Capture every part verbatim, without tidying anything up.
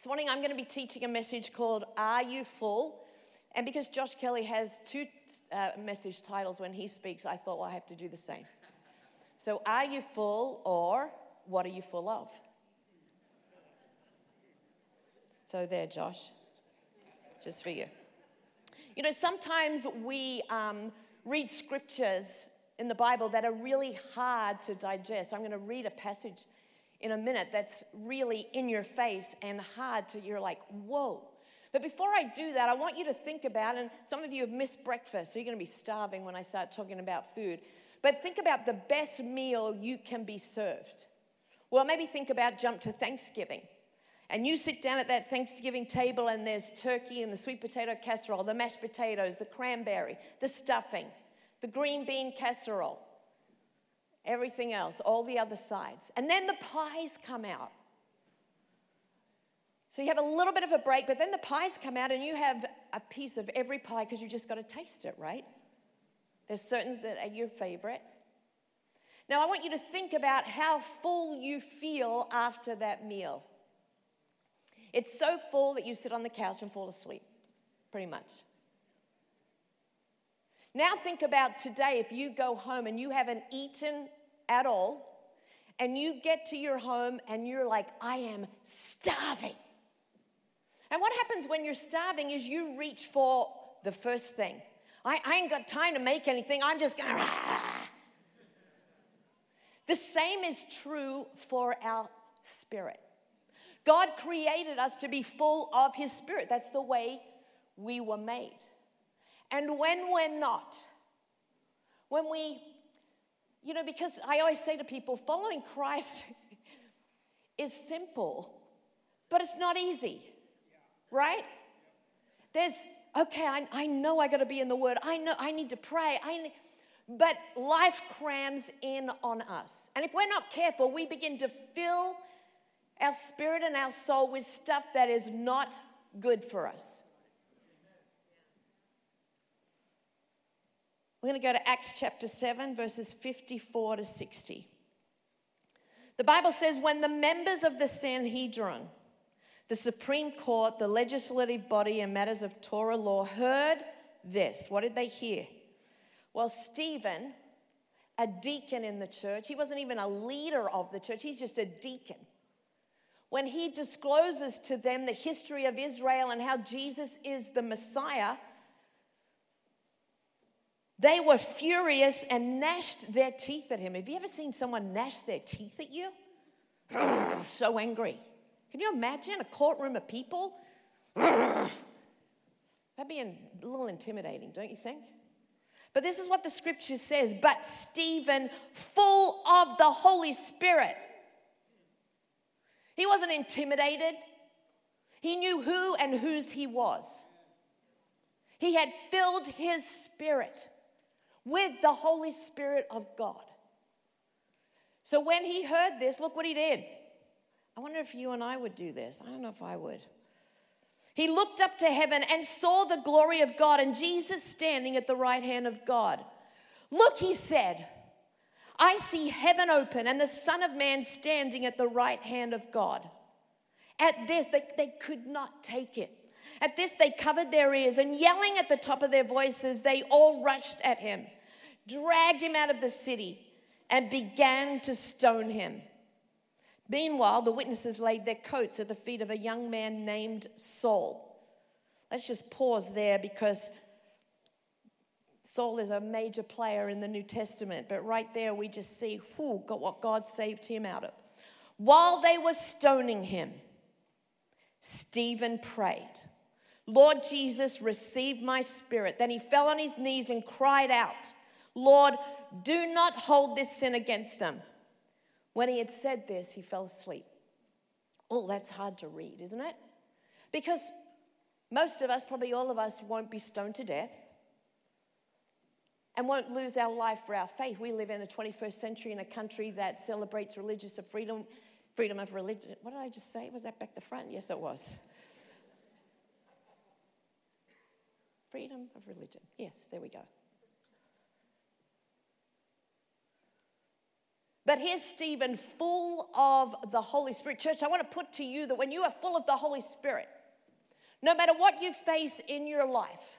This morning I'm going to be teaching a message called Are You Full? And because Josh Kelly has two uh, message titles when he speaks, I thought, well, I have to do the same. So are you full, or what are you full of? So there, Josh, just for you. You know, sometimes we um, read scriptures in the Bible that are really hard to digest. I'm going to read a passage in a minute that's really in your face and hard to, you're like, whoa. But before I do that, I want you to think about, and some of you have missed breakfast, so you're going to be starving when I start talking about food. But think about the best meal you can be served. Well, maybe think about jump to Thanksgiving. And you sit down at that Thanksgiving table and there's turkey and the sweet potato casserole, the mashed potatoes, the cranberry, the stuffing, the green bean casserole, everything else, all the other sides. And then the pies come out. So you have a little bit of a break, but then the pies come out and you have a piece of every pie because you just got to taste it, right? There's certain that are your favorite. Now I want you to think about how full you feel after that meal. It's so full that you sit on the couch and fall asleep, pretty much. Now think about today, if you go home and you haven't eaten at all, and you get to your home and you're like, I am starving. And what happens when you're starving is you reach for the first thing. I, I ain't got time to make anything, I'm just going to... The same is true for our spirit. God created us to be full of His Spirit. That's the way we were made. And when we're not, when we, you know, because I always say to people, following Christ is simple, but it's not easy, right? There's, okay, I, I know I got to be in the Word. I know I need to pray. I need, but life crams in on us. And if we're not careful, we begin to fill our spirit and our soul with stuff that is not good for us. We're going to go to Acts chapter seven, verses fifty-four to sixty. The Bible says, when the members of the Sanhedrin, the Supreme Court, the legislative body in matters of Torah law, heard this, what did they hear? Well, Stephen, a deacon in the church, he wasn't even a leader of the church, he's just a deacon. When he discloses to them the history of Israel and how Jesus is the Messiah, they were furious and gnashed their teeth at him. Have you ever seen someone gnash their teeth at you? So angry. Can you imagine a courtroom of people? That'd be a little intimidating, don't you think? But this is what the scripture says. But Stephen, full of the Holy Spirit. He wasn't intimidated. He knew who and whose he was. He had filled his spirit with the Holy Spirit of God. So when he heard this, look what he did. I wonder if you and I would do this. I don't know if I would. He looked up to heaven and saw the glory of God and Jesus standing at the right hand of God. Look, he said, I see heaven open and the Son of Man standing at the right hand of God. At this, they, they could not take it. At this, they covered their ears and yelling at the top of their voices, they all rushed at him, dragged him out of the city, and began to stone him. Meanwhile, the witnesses laid their coats at the feet of a young man named Saul. Let's just pause there because Saul is a major player in the New Testament, but right there we just see whew, what God saved him out of. While they were stoning him, Stephen prayed, Lord Jesus, receive my spirit. Then he fell on his knees and cried out, Lord, do not hold this sin against them. When he had said this, he fell asleep. Oh, that's hard to read, isn't it? Because most of us, probably all of us, won't be stoned to death and won't lose our life for our faith. We live in the twenty-first century in a country that celebrates religious freedom, freedom of religion. What did I just say? Was that back the front? Yes, it was. Freedom of religion. Yes, there we go. But here's Stephen, full of the Holy Spirit. Church, I want to put to you that when you are full of the Holy Spirit, no matter what you face in your life,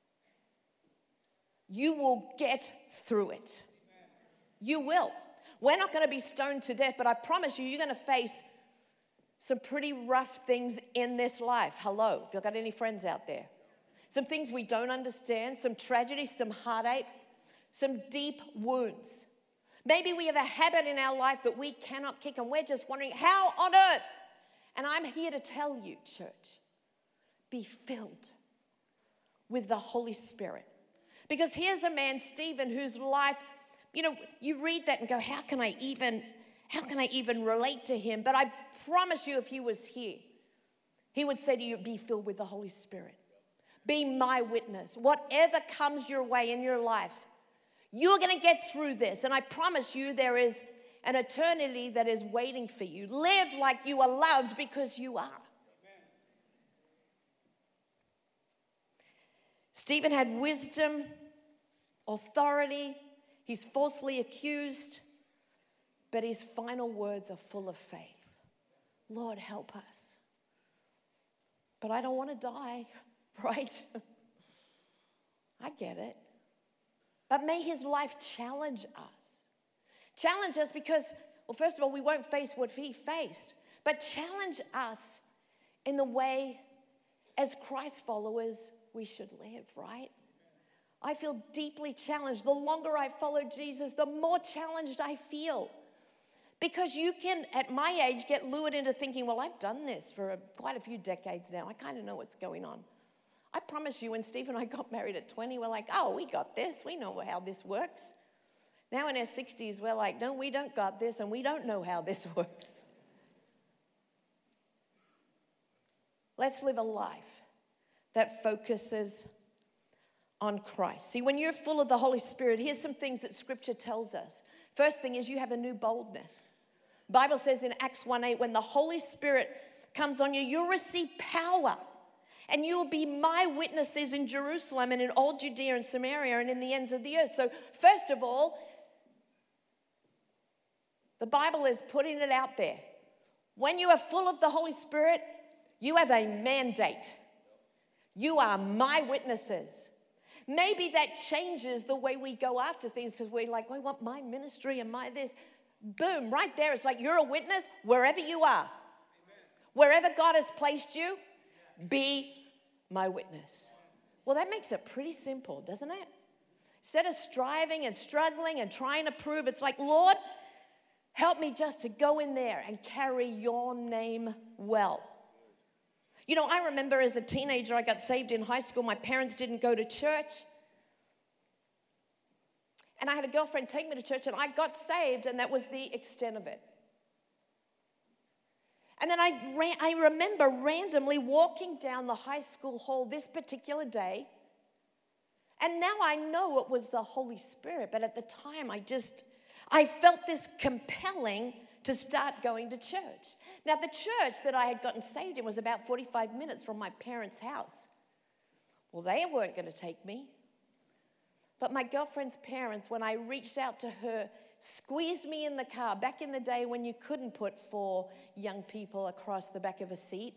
you will get through it. You will. We're not going to be stoned to death, but I promise you, you're going to face some pretty rough things in this life. Hello, if you've got any friends out there. Some things we don't understand, some tragedy, some heartache, some deep wounds. Maybe we have a habit in our life that we cannot kick, and we're just wondering, how on earth? And I'm here to tell you, church, be filled with the Holy Spirit. Because here's a man, Stephen, whose life, you know, you read that and go, how can I even, how can I even relate to him? But I promise you, if he was here, he would say to you, be filled with the Holy Spirit. Be my witness. Whatever comes your way in your life, you're going to get through this. And I promise you, there is an eternity that is waiting for you. Live like you are loved because you are. Stephen had wisdom, authority. He's falsely accused, but his final words are full of faith. Lord, help us. But I don't want to die, right? I get it. But may his life challenge us. Challenge us because, well, first of all, we won't face what he faced, but challenge us in the way, as Christ followers, we should live, right? I feel deeply challenged. The longer I follow Jesus, the more challenged I feel. Because you can, at my age, get lured into thinking, well, I've done this for a, quite a few decades now. I kind of know what's going on. I promise you, when Steve and I got married at twenty, we're like, oh, we got this. We know how this works. Now in our sixties, we're like, no, we don't got this, and we don't know how this works. Let's live a life that focuses on Christ. See, when you're full of the Holy Spirit, here's some things that Scripture tells us. First thing is you have a new boldness. The Bible says in Acts one eight, when the Holy Spirit comes on you, you'll receive power. And you will be my witnesses in Jerusalem and in all Judea and Samaria and in the ends of the earth. So first of all, the Bible is putting it out there. When you are full of the Holy Spirit, you have a mandate. You are my witnesses. Maybe that changes the way we go after things because we're like, I want my ministry and my this. Boom, right there. It's like you're a witness wherever you are. Amen. Wherever God has placed you, be my witness. Well, that makes it pretty simple, doesn't it? Instead of striving and struggling and trying to prove, it's like, Lord, help me just to go in there and carry your name well. You know, I remember as a teenager, I got saved in high school. My parents didn't go to church. And I had a girlfriend take me to church, and I got saved, and that was the extent of it. And then I ran, I remember randomly walking down the high school hall this particular day, and now I know it was the Holy Spirit, but at the time I just, I felt this compelling to start going to church. Now the church that I had gotten saved in was about forty-five minutes from my parents' house. Well, they weren't going to take me. But my girlfriend's parents, when I reached out to her, squeezed me in the car. Back in the day when you couldn't put four young people across the back of a seat.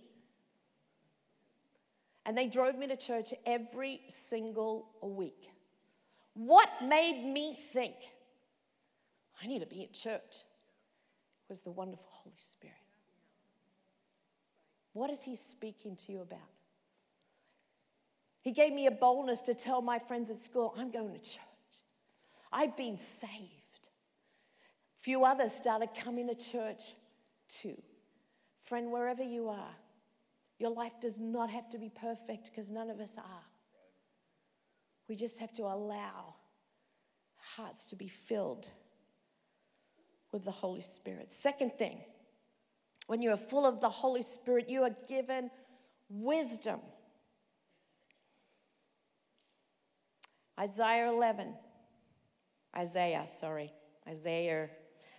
And they drove me to church every single week. What made me think, I need to be in church, was the wonderful Holy Spirit. What is he speaking to you about? He gave me a boldness to tell my friends at school, I'm going to church. I've been saved. A few others started coming to church too. Friend, wherever you are, your life does not have to be perfect because none of us are. We just have to allow hearts to be filled with the Holy Spirit. Second thing, when you are full of the Holy Spirit, you are given wisdom. Isaiah eleven. Isaiah, sorry. Isaiah.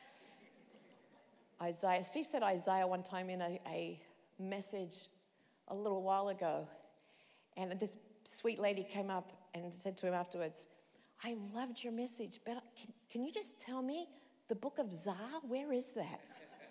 Isaiah. Steve said Isaiah one time in a, a message a little while ago. And this sweet lady came up and said to him afterwards, I loved your message, but can, can you just tell me The book of Zah? Where is that?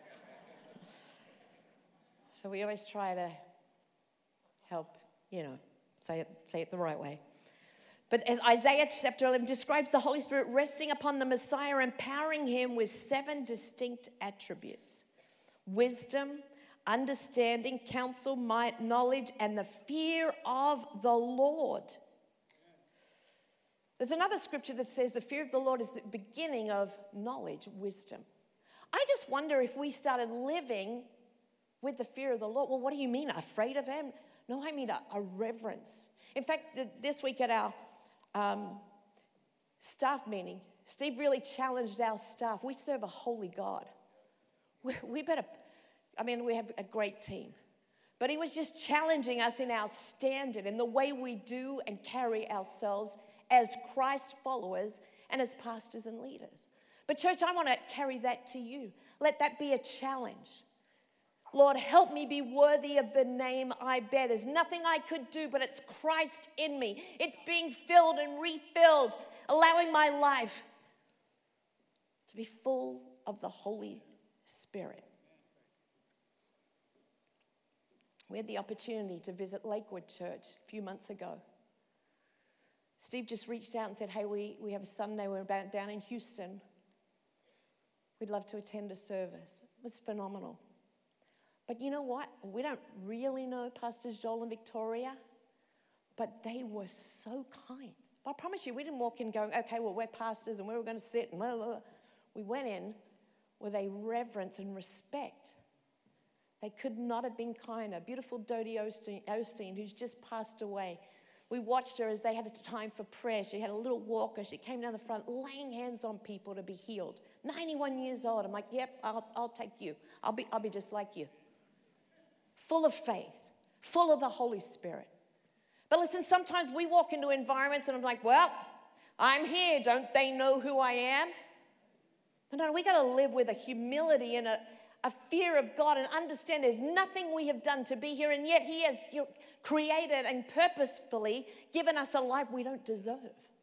So we always try to help, you know, say it, say it the right way. But as Isaiah chapter eleven describes the Holy Spirit resting upon the Messiah, empowering him with seven distinct attributes: wisdom, understanding, counsel, might, knowledge, and the fear of the Lord. There's another scripture that says the fear of the Lord is the beginning of knowledge, wisdom. I just wonder if we started living with the fear of the Lord. Well, what do you mean, afraid of him? No, I mean a, a reverence. In fact, the, this week at our um, staff meeting, Steve really challenged our staff. We serve a holy God. We, we better, I mean, we have a great team. But he was just challenging us in our standard, in the way we do and carry ourselves as Christ followers and as pastors and leaders. But church, I want to carry that to you. Let that be a challenge. Lord, help me be worthy of the name I bear. There's nothing I could do, but it's Christ in me. It's being filled and refilled, allowing my life to be full of the Holy Spirit. We had the opportunity to visit Lakewood Church a few months ago. Steve just reached out and said, hey, we, we have a Sunday, we're about down in Houston. We'd love to attend a service. It was phenomenal. But you know what? We don't really know Pastors Joel and Victoria, but they were so kind. But I promise you, we didn't walk in going, okay, well, we're pastors and we were going to sit and blah, blah, blah. We went in with a reverence and respect. They could not have been kinder. Beautiful Dodie Osteen, Osteen, who's just passed away. We watched her as they had a time for prayer. She had a little walker. She came down the front, laying hands on people to be healed. ninety-one years old. I'm like, yep, I'll, I'll take you. I'll be, I'll be just like you. Full of faith, full of the Holy Spirit. But listen, sometimes we walk into environments and I'm like, well, I'm here. Don't they know who I am? No, no, we got to live with a humility and a, a fear of God and understand there's nothing we have done to be here, and yet he has created and purposefully given us a life we don't deserve.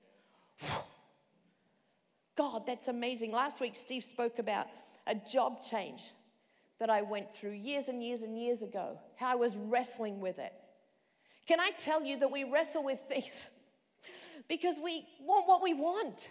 God, that's amazing. Last week, Steve spoke about a job change that I went through years and years and years ago, how I was wrestling with it. Can I tell you that we wrestle with things because we want what we want?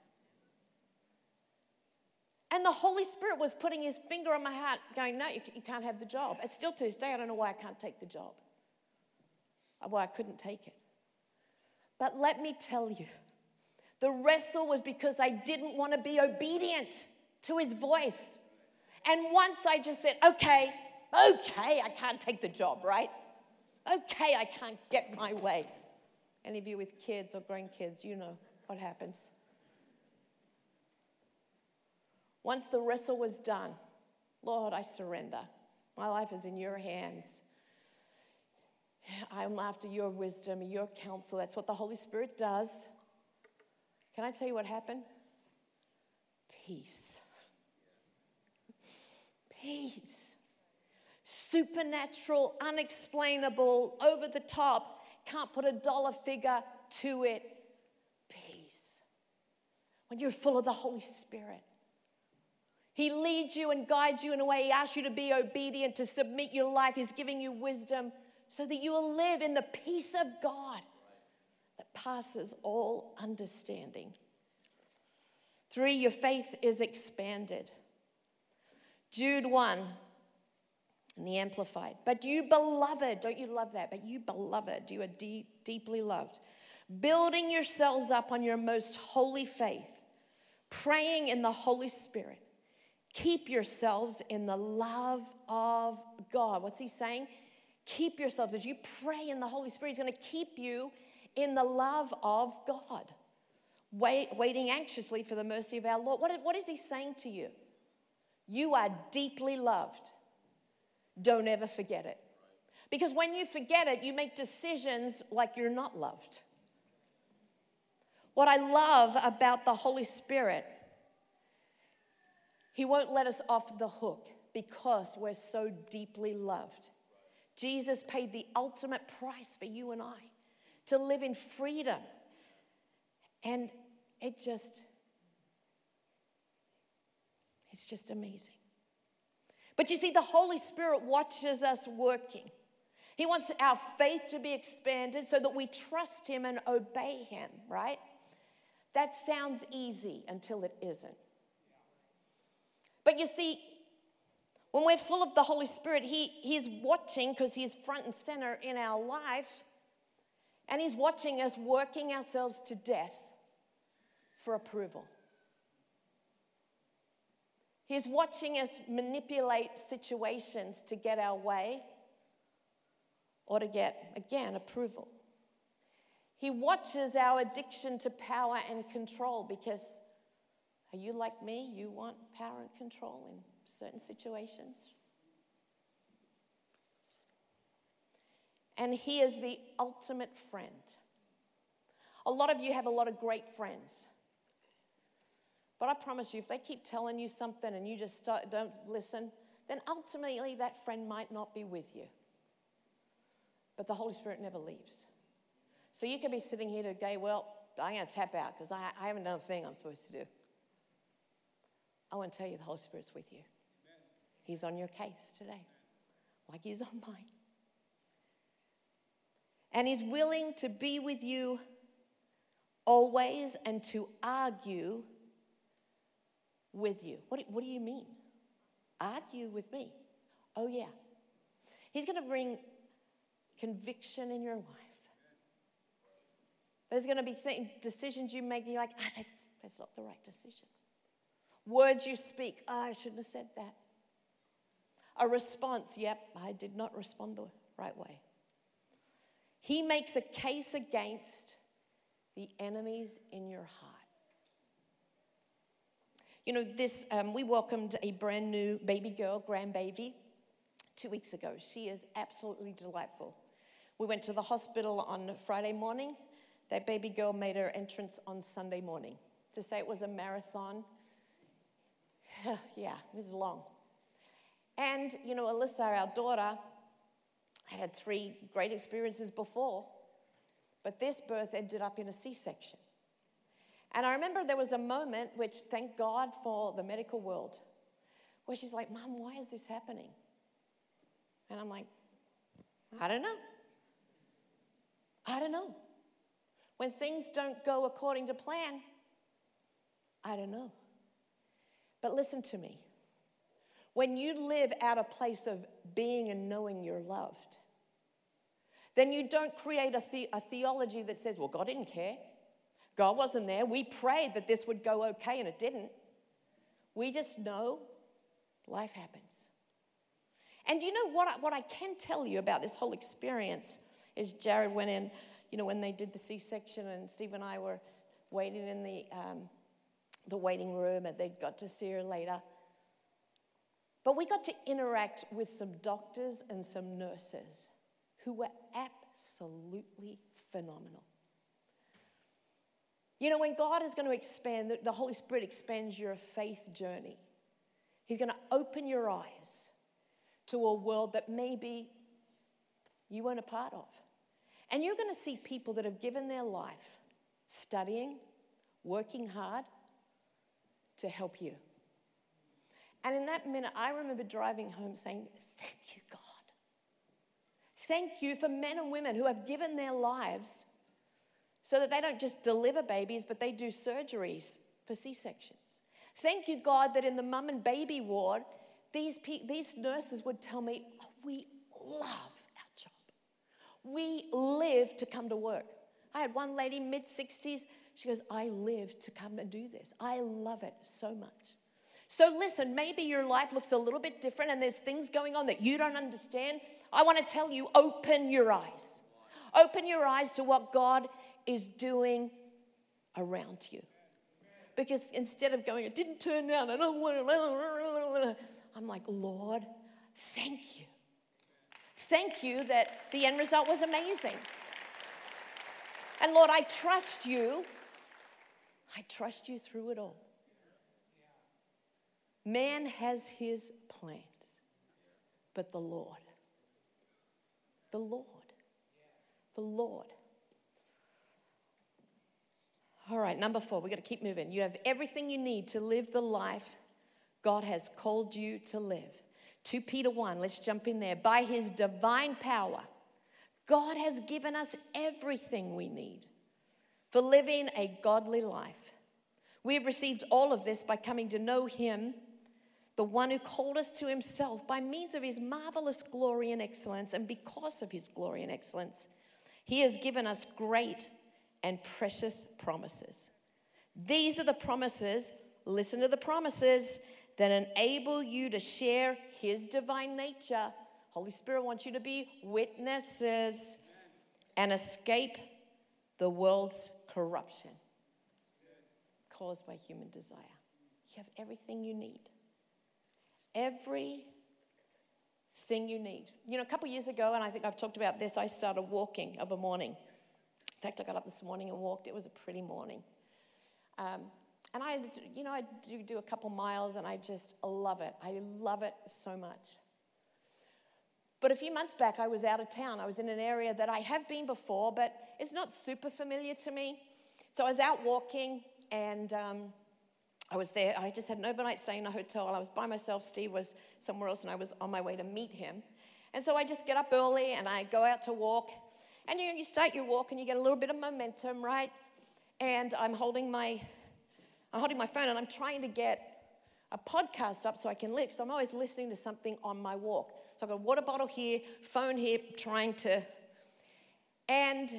And the Holy Spirit was putting his finger on my heart, going, no, you, you can't have the job. And still to this day, I don't know why I can't take the job. Why I couldn't take it. But let me tell you, the wrestle was because I didn't want to be obedient to his voice. And once I just said, okay, okay, I can't take the job, right? Okay, I can't get my way. Any of you with kids or grandkids, you know what happens. Once the wrestle was done, Lord, I surrender. My life is in your hands. I'm after your wisdom, your counsel. That's what the Holy Spirit does. Can I tell you what happened? Peace. Peace. Supernatural, unexplainable, over the top, can't put a dollar figure to it. Peace. When you're full of the Holy Spirit. He leads you and guides you in a way. He asks you to be obedient, to submit your life. He's giving you wisdom so that you will live in the peace of God that passes all understanding. Three, your faith is expanded. Jude one in the Amplified. But you beloved, don't you love that? But you beloved, you are deep, deeply loved. Building yourselves up on your most holy faith, praying in the Holy Spirit. Keep yourselves in the love of God. What's he saying? Keep yourselves. As you pray in the Holy Spirit, he's going to keep you in the love of God. Wait, waiting anxiously for the mercy of our Lord. What, what is he saying to you? You are deeply loved. Don't ever forget it. Because when you forget it, you make decisions like you're not loved. What I love about the Holy Spirit, he won't let us off the hook because we're so deeply loved. Jesus paid the ultimate price for you and I to live in freedom. And it just, It's just amazing. But you see, the Holy Spirit watches us working. He wants our faith to be expanded so that we trust him and obey him, right? That sounds easy until it isn't. But you see, when we're full of the Holy Spirit, he, he's watching because he's front and center in our life. And he's watching us working ourselves to death for approval. He's watching us manipulate situations to get our way or to get, again, approval. He watches our addiction to power and control because, are you like me? You want power and control in certain situations. And he is the ultimate friend. A lot of you have a lot of great friends. But I promise you, if they keep telling you something and you just start, don't listen, then ultimately that friend might not be with you. But the Holy Spirit never leaves. So you can be sitting here today, well, I'm going to tap out because I, I haven't done a thing I'm supposed to do. I want to tell you the Holy Spirit's with you. Amen. He's on your case today, like he's on mine. And he's willing to be with you always and to argue with you. What do, what do you mean? Argue with me? Oh, yeah. He's going to bring conviction in your life. There's going to be th- decisions you make, and you're like, ah, that's, that's not the right decision. Words you speak, ah, I shouldn't have said that. A response, yep, I did not respond the right way. He makes a case against the enemies in your heart. You know, this, um, we welcomed a brand new baby girl, grandbaby, two weeks ago. She is absolutely delightful. We went to the hospital on Friday morning. That baby girl made her entrance on Sunday morning. To say it was a marathon, yeah, it was long. And, you know, Alyssa, our daughter, had had three great experiences before, but this birth ended up in a C-section. And I remember there was a moment, which thank God for the medical world, where she's like, Mom, why is this happening? And I'm like, I don't know. I don't know. When things don't go according to plan, I don't know. But listen to me. When you live out a place of being and knowing you're loved, then you don't create a, the- a theology that says, well, God didn't care. God wasn't there. We prayed that this would go okay, and it didn't. We just know life happens. And you know what I, what I can tell you about this whole experience is Jared went in, you know, when they did the C-section, and Steve and I were waiting in the, um, the waiting room, and they got to see her later. But we got to interact with some doctors and some nurses who were absolutely phenomenal. You know, when God is going to expand, the Holy Spirit expands your faith journey. He's going to open your eyes to a world that maybe you weren't a part of. And you're going to see people that have given their life studying, working hard to help you. And in that minute, I remember driving home saying, thank you, God. Thank you for men and women who have given their lives so that they don't just deliver babies, but they do surgeries for C-sections. Thank you, God, that in the mum and baby ward, these, pe- these nurses would tell me, oh, we love our job. We live to come to work. I had one lady, mid-sixties, she goes, I live to come and do this. I love it so much. So listen, maybe your life looks a little bit different and there's things going on that you don't understand. I want to tell you, open your eyes. Open your eyes to what God is doing around you. Because instead of going, it didn't turn out, I don't want to, I'm like, Lord, thank you. Thank you that the end result was amazing. And Lord, I trust you. I trust you through it all. Man has his plans, but the Lord, the Lord, the Lord. All right, number four, we've got to keep moving. You have everything you need to live the life God has called you to live. Second Peter one, let's jump in there. By his divine power, God has given us everything we need for living a godly life. We have received all of this by coming to know him, the one who called us to himself by means of his marvelous glory and excellence. And because of his glory and excellence, he has given us great and precious promises. These are the promises, listen to the promises, that enable you to share his divine nature. Holy Spirit wants you to be witnesses and escape the world's corruption caused by human desire. You have everything you need. Everything you need. You know, a couple years ago, and I think I've talked about this, I started walking of a morning. In fact, I got up this morning and walked. It was a pretty morning. Um, and I, you know, I do do a couple miles, and I just love it. I love it so much. But a few months back, I was out of town. I was in an area that I have been before, but it's not super familiar to me. So I was out walking, and um, I was there. I just had an overnight stay in a hotel. I was by myself. Steve was somewhere else, and I was on my way to meet him. And so I just get up early, and I go out to walk. And you know, you start your walk, and you get a little bit of momentum, right? And I'm holding my, I'm holding my phone, and I'm trying to get a podcast up so I can listen. So I'm always listening to something on my walk. So I've got a water bottle here, phone here, trying to, and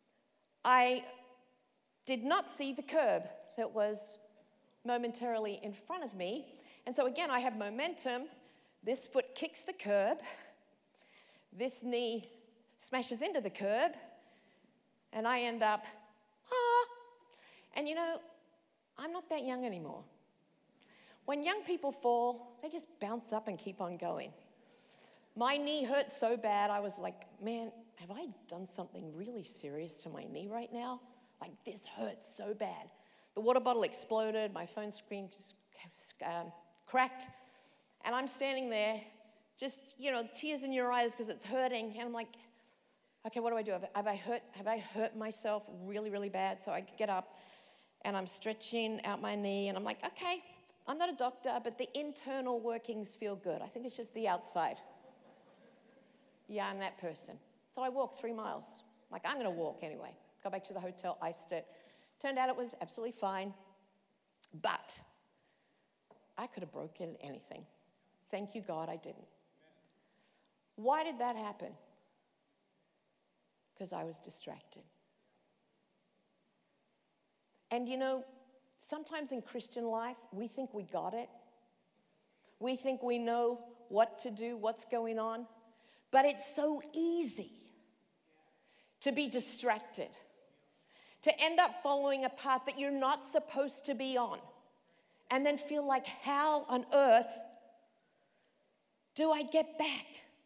I did not see the curb that was momentarily in front of me. And so again, I have momentum. This foot kicks the curb. This knee smashes into the curb. And I end up, ah. And you know, I'm not that young anymore. When young people fall, they just bounce up and keep on going. My knee hurt so bad, I was like, man, have I done something really serious to my knee right now? Like, this hurts so bad. The water bottle exploded, my phone screen um, cracked, and I'm standing there, just, you know, tears in your eyes because it's hurting, and I'm like, okay, what do I do? Have, have I hurt, have I hurt myself really, really bad? So I get up, and I'm stretching out my knee, and I'm like, okay, I'm not a doctor, but the internal workings feel good. I think it's just the outside. Yeah, I'm that person. So I walked three miles. Like, I'm going to walk anyway. Go back to the hotel, iced it. Turned out it was absolutely fine. But I could have broken anything. Thank you, God, I didn't. Why did that happen? Because I was distracted. And you know, sometimes in Christian life, we think we got it. We think we know what to do, what's going on. But it's so easy to be distracted, to end up following a path that you're not supposed to be on, and then feel like, how on earth do I get back?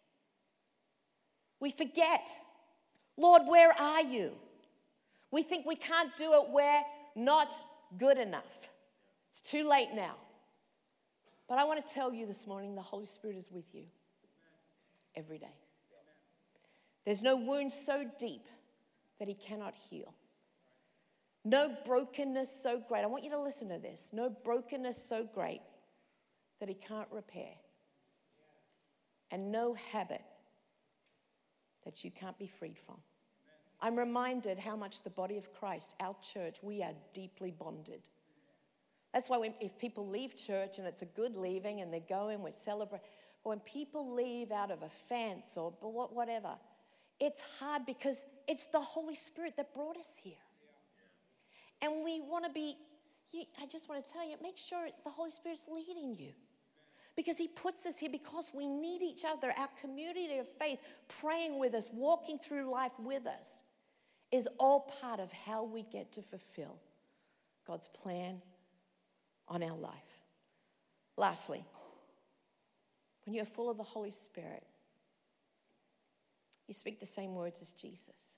We forget, Lord, where are you? We think we can't do it, we're not good enough. It's too late now. But I want to tell you this morning, the Holy Spirit is with you every day. There's no wound so deep that he cannot heal. No brokenness so great. I want you to listen to this. No brokenness so great that he can't repair. And no habit that you can't be freed from. I'm reminded how much the body of Christ, our church, we are deeply bonded. That's why when, if people leave church and it's a good leaving and they're going, we celebrate. But when people leave out of offense or whatever, it's hard because it's the Holy Spirit that brought us here. And we want to be, I just want to tell you, make sure the Holy Spirit's leading you. Because he puts us here because we need each other. Our community of faith, praying with us, walking through life with us, is all part of how we get to fulfill God's plan on our life. Lastly, when you're full of the Holy Spirit, you speak the same words as Jesus.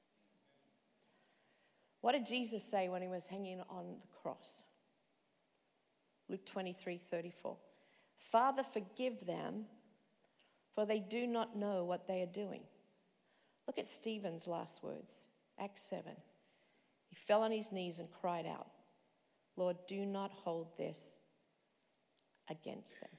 What did Jesus say when he was hanging on the cross? Luke twenty-three thirty-four. Father, forgive them, for they do not know what they are doing. Look at Stephen's last words, Acts seven. He fell on his knees and cried out, Lord, do not hold this against them.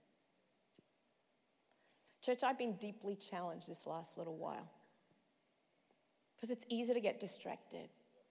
Church, I've been deeply challenged this last little while because it's easy to get distracted.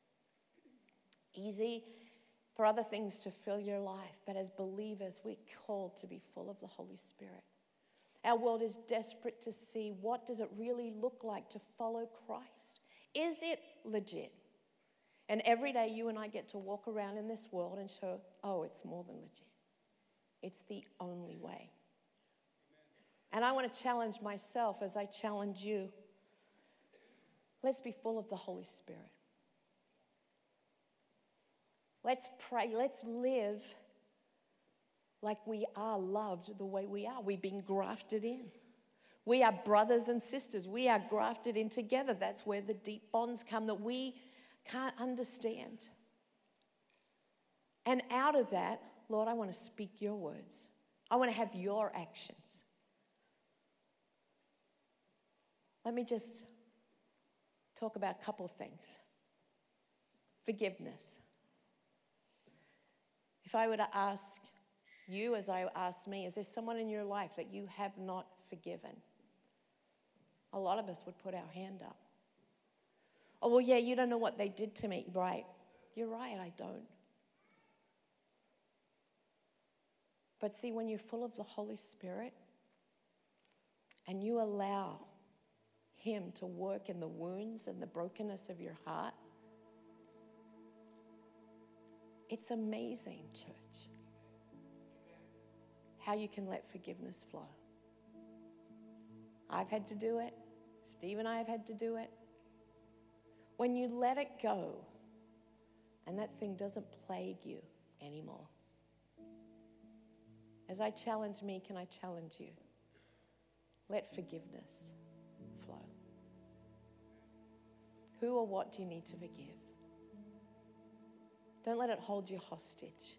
Easy for other things to fill your life. But as believers, we're called to be full of the Holy Spirit. Our world is desperate to see what does it really look like to follow Christ. Is it legit? And every day you and I get to walk around in this world and show, oh, it's more than legit. It's the only way. And I want to challenge myself as I challenge you. Let's be full of the Holy Spirit. Let's pray. Let's live like we are loved the way we are. We've been grafted in. We are brothers and sisters. We are grafted in together. That's where the deep bonds come that we can't understand. And out of that, Lord, I want to speak your words. I want to have your actions. Let me just talk about a couple of things. Forgiveness. If I were to ask you, as I asked me, is there someone in your life that you have not forgiven? A lot of us would put our hand up. Oh, well, yeah, you don't know what they did to me. Right. You're right, I don't. But see, when you're full of the Holy Spirit and you allow Him to work in the wounds and the brokenness of your heart, it's amazing, church, how you can let forgiveness flow. I've had to do it. Steve and I have had to do it. When you let it go and that thing doesn't plague you anymore. As I challenge me, can I challenge you? Let forgiveness flow. Who or what do you need to forgive? Don't let it hold you hostage.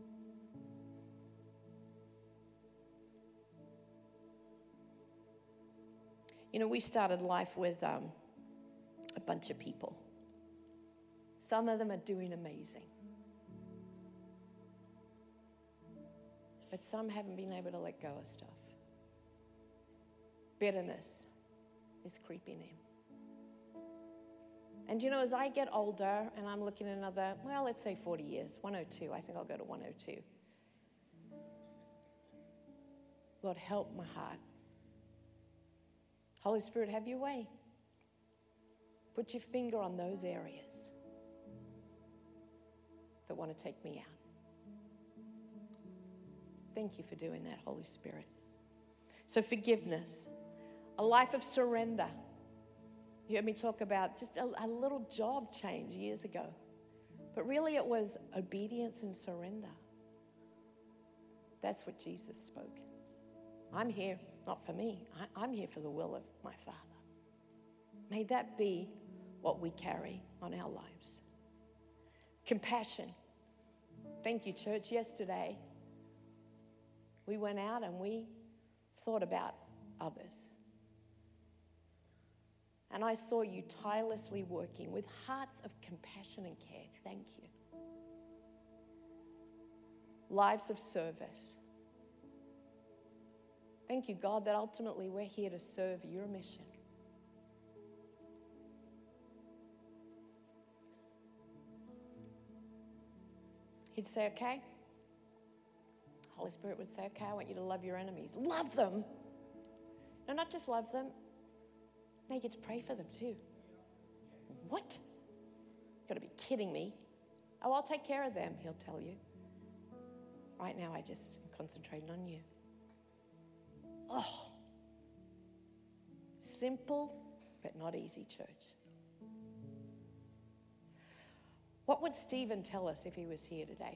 You know, we started life with um, a bunch of people. Some of them are doing amazing. But some haven't been able to let go of stuff. Bitterness is creeping in. And you know, as I get older and I'm looking at another, well, let's say forty years, one oh two, I think I'll go to one oh two. Lord, help my heart. Holy Spirit, have your way. Put your finger on those areas that want to take me out. Thank you for doing that, Holy Spirit. So forgiveness, a life of surrender. You heard me talk about just a, a little job change years ago. But really it was obedience and surrender. That's what Jesus spoke. I'm here, not for me. I, I'm here for the will of my Father. May that be what we carry on our lives. Compassion. Thank you, church. Yesterday, we went out and we thought about others. And I saw you tirelessly working with hearts of compassion and care. Thank you. Lives of service. Thank you, God, that ultimately we're here to serve your mission. He'd say, okay. Holy Spirit would say, okay, I want you to love your enemies. Love them. No, not just love them. Now you get to pray for them too. What? You've got to be kidding me. Oh, I'll take care of them, he'll tell you. Right now, I just am concentrating on you. Oh. Simple, but not easy, church. What would Stephen tell us if he was here today?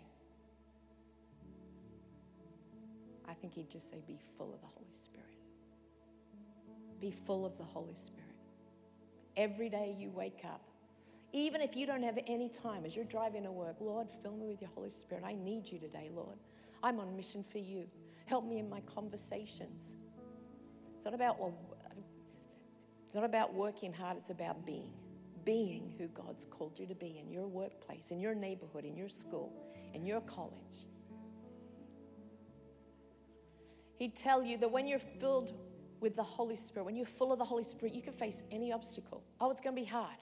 I think he'd just say, be full of the Holy Spirit. Be full of the Holy Spirit. Every day you wake up, even if you don't have any time as you're driving to work, Lord, fill me with your Holy Spirit. I need you today, Lord. I'm on mission for you. Help me in my conversations. It's not about, well, it's not about working hard, it's about being. Being who God's called you to be in your workplace, in your neighborhood, in your school, in your college. He'd tell you that when you're filled with the Holy Spirit, when you're full of the Holy Spirit, you can face any obstacle. Oh, it's going to be hard.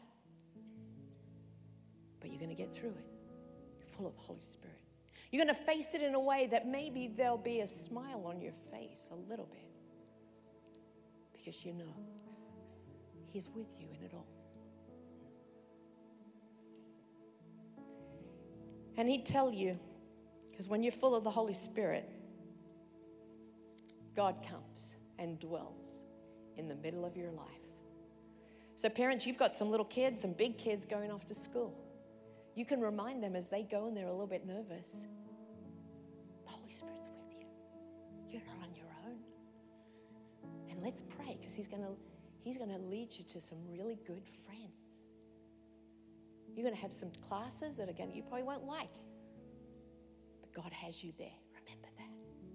But you're going to get through it. You're full of the Holy Spirit. You're going to face it in a way that maybe there'll be a smile on your face a little bit. Because you know He's with you in it all. And He'd tell you, because when you're full of the Holy Spirit, God comes and dwells in the middle of your life. So parents, you've got some little kids and big kids going off to school. You can remind them as they go and they're a little bit nervous, the Holy Spirit's with you. You're not on your own. And let's pray, because He's going to He's going to lead you to some really good friends. You're going to have some classes that, again, you probably won't like. But God has you there. Remember that.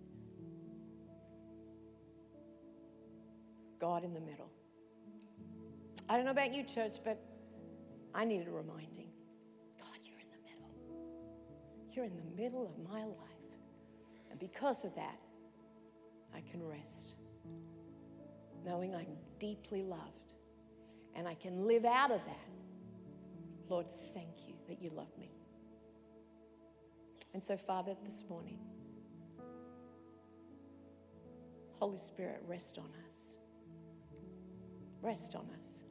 God in the middle. I don't know about you, church, but I needed a reminding. God, you're in the middle. You're in the middle of my life. And because of that, I can rest, knowing I'm deeply loved. And I can live out of that. Lord, thank you that you love me. And so, Father, this morning, Holy Spirit, rest on us. Rest on us.